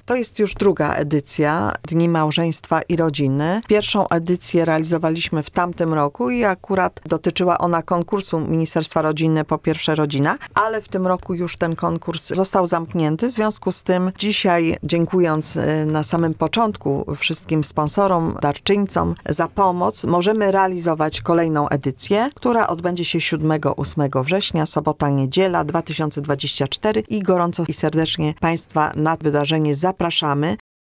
to jest już druga edycja Dni Małżeństwa i Rodziny. Pierwszą edycję realizowaliśmy w tamtym roku i akurat dotyczyła ona konkursu Ministerstwa Rodziny Po Pierwsze Rodzina, ale w tym roku już ten konkurs został zamknięty. W związku z tym dzisiaj, dziękując na samym początku wszystkim sponsorom, darczyńcom za pomoc, możemy realizować kolejną edycję, która odbędzie się 7-8 września, sobota, niedziela 2024 i gorąco i serdecznie Państwa na wydarzenie zapraszamy.